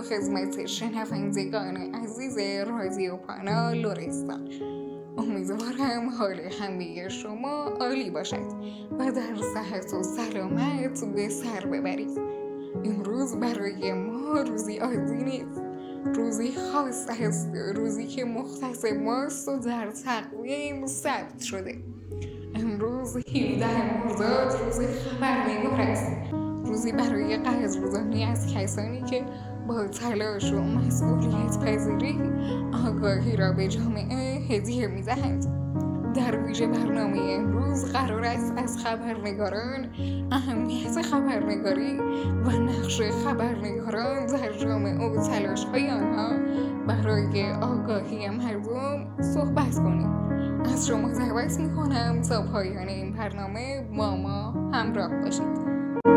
خدمت شنوندگان عزیز رادیو پانا لرستان. امیدوارم حال همه شما عالی باشد و در صحت و سلامت به سر ببرید. امروز برای ما روزی عادی نیست، روزی خاص است، روزی که مختص ماست و در تقویم ثبت شده. امروز 17 مرداد روز خبرنگار است، روزی برای قدردانی از کسانی که با تلاش و مسئولیت پذیری آگاهی را به جامعه هدیه می‌دهند. در ویژه برنامه امروز قرار است از خبرنگاران، اهمیت خبرنگاری و نقش خبرنگاران در جامعه و تلاش‌های آنها برای آگاهی مردم صحبت کنیم. از شما دعوت می‌کنم تا پایان این برنامه با ما همراه باشید.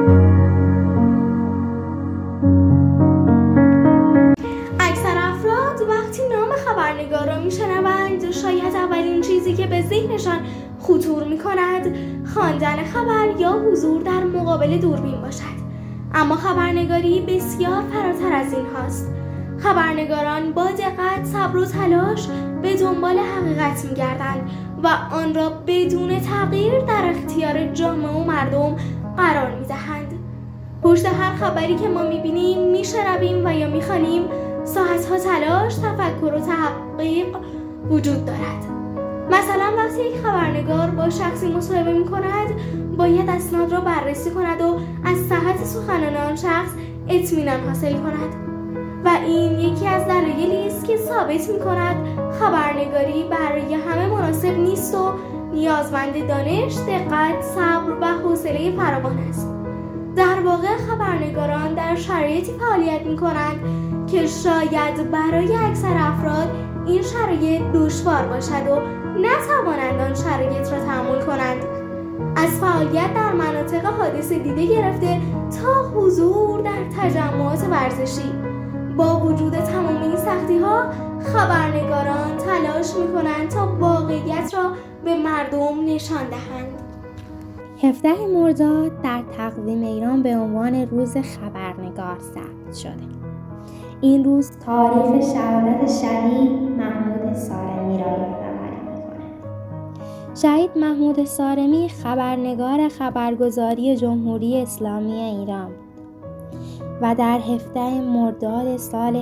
وقتی نام خبرنگار را میشنوند شاید اولین چیزی که به ذهنشان خطور میکند خواندن خبر یا حضور در مقابل دوربین باشد. اما خبرنگاری بسیار فراتر از این هاست. خبرنگاران با دقت، صبر و تلاش به دنبال حقیقت میگردند و آن را بدون تغییر در اختیار جامعه و مردم قرار میدهند. پشت هر خبری که ما میبینیم، میشنویم و یا میخوانیم ساعتها تلاش، تفکر و تحقیق وجود دارد. مثلا وقتی یک خبرنگار با شخصی مصاحبه می‌کند، باید اسناد را بررسی کند و از صحت سخنان آن شخص اطمینان حاصل کند. و این یکی از دلایلی است که ثابت می‌کند خبرنگاری برای همه مناسب نیست و نیازمند دانش، دقت، صبر و حوصله فراوان است. در واقع خبرنگاران در شرایطی فعالیت می‌کنند که شاید برای اکثر افراد این شرایط دشوار باشد و نتوانند آن شرایط را تحمل کنند. از فعالیت در مناطق حادثه دیده گرفته تا حضور در تجمعات ورزشی، با وجود تمام این سختی‌ها خبرنگاران تلاش می‌کنند تا واقعیت را به مردم نشان دهند. 17 مرداد در تقویم ایران به عنوان روز خبرنگار ثبت شده. این روز تاریخ شهادت شهید محمود سارمی را یادآوری می‌کند. شهید محمود سارمی خبرنگار خبرگزاری جمهوری اسلامی ایران بود و در 17 مرداد سال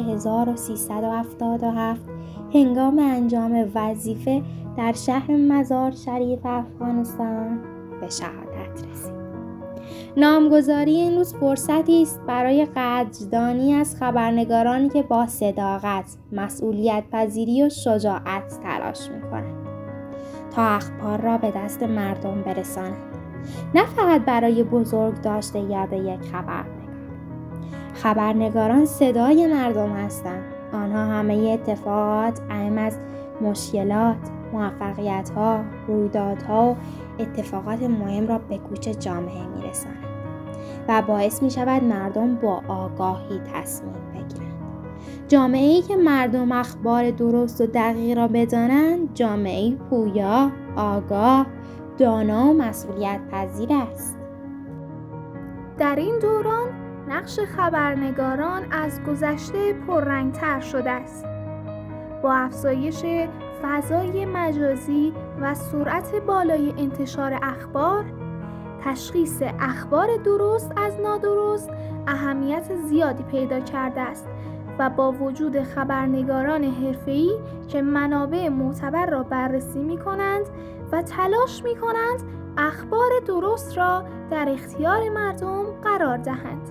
1377 هنگام انجام وظیفه در شهر مزار شریف افغانستان به شهادت رسید. نامگذاری این روز فرصتی است برای قدردانی از خبرنگارانی که با صداقت، مسئولیت پذیری و شجاعت تلاش می‌کنند تا اخبار را به دست مردم برسانند. نه فقط برای بزرگ داشته یاد یک خبرنگار. خبرنگاران صدای مردم هستند. آنها همه اتفاقات، اهم از مشکلات، موفقیت‌ها، رویدادها و اتفاقات مهم را به گوش جامعه می‌رسانند و باعث می‌شود مردم با آگاهی تصمیم بگیرند. جامعه‌ای که مردم اخبار درست و دقیق را بدانند، جامعه‌ای پویا، آگاه، دانا و مسئولیت پذیر است. در این دوران نقش خبرنگاران از گذشته پررنگ‌تر شده است. با افزایش فضای مجازی و سرعت بالای انتشار اخبار، تشخیص اخبار درست از نادرست اهمیت زیادی پیدا کرده است و با وجود خبرنگاران حرفه‌ای که منابع معتبر را بررسی می‌کنند و تلاش می‌کنند اخبار درست را در اختیار مردم قرار دهند.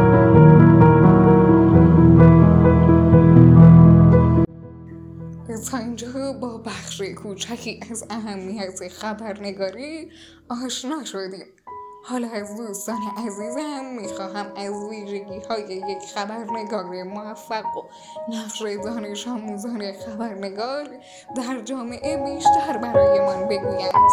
تا اینجا با بخش کوچکی از اهمیت خبرنگاری آشنا شدیم. حالا از دوستان عزیزم میخواهم از ویژگی‌های یک خبرنگار موفق و نقش دانش آموزان خبرنگار در جامعه بیشتر برایمان بگویند.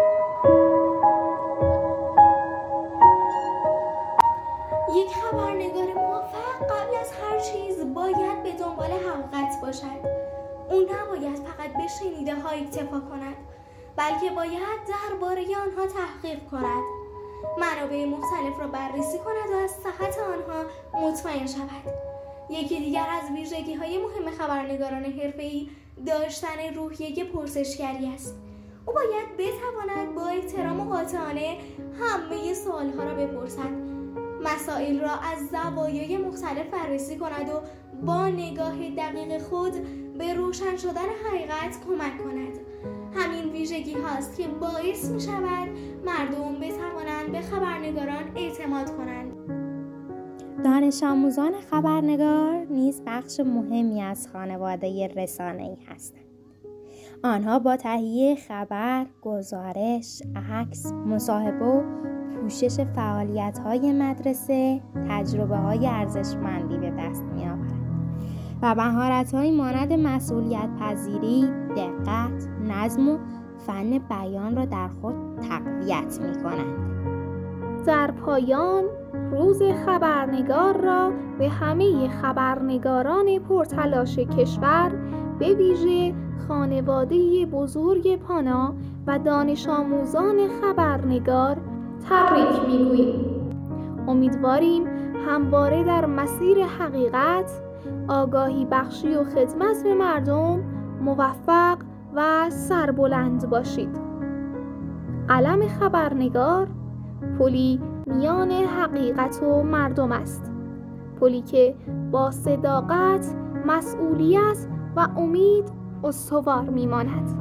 یک خبرنگار موفق قبل از هر چیز باید به دنبال حقیقت باشد. او نباید فقط به شنیده‌ها اکتفا کند، بلکه باید درباره آنها تحقیق کند، منابع مختلف را بررسی کند و از صحت آنها مطمئن شود. یکی دیگر از ویژگی‌های مهم خبرنگاران حرفه‌ای داشتن روحیه پرسشگری است. او باید بتواند با احترام و قاطعانه همه سوالها را بپرسد، مسائل را از زوایای مختلف بررسی کند و با نگاه دقیق خود به روشن شدن حقیقت کمک کند. همین ویژگی هاست که باعث می شود مردم بتوانند به خبرنگاران اعتماد کنند. دانش آموزان خبرنگار نیز بخش مهمی از خانواده رسانه‌ای هستند. آنها با تهیه خبر، گزارش، عکس، مصاحبه و پوشش فعالیت‌های مدرسه تجربه‌های ارزشمندی به دست می‌آورند و مهارت‌هایی مانند مسئولیت‌پذیری، دقت، نظم و فن بیان را در خود تقویت می‌کنند. در پایان روز خبرنگار را به همه خبرنگاران پرتلاش کشور، به ویژه خانواده بزرگ پانا و دانش آموزان خبرنگار تبریک میگوییم. امیدواریم همواره در مسیر حقیقت، آگاهی بخشی و خدمت به مردم موفق و سربلند باشید. قلم خبرنگار پلی میان حقیقت و مردم است، پلی که با صداقت، مسئولیت و امید استوار میماند.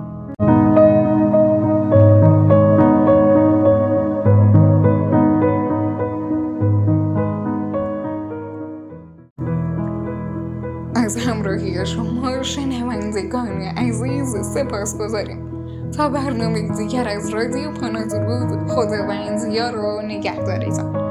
از همراهی شما شنوندگان عزیز سپاسگزاریم. تا برنامه دیگر از رادیو پانا درود، خداوند یار و نگهدارتان.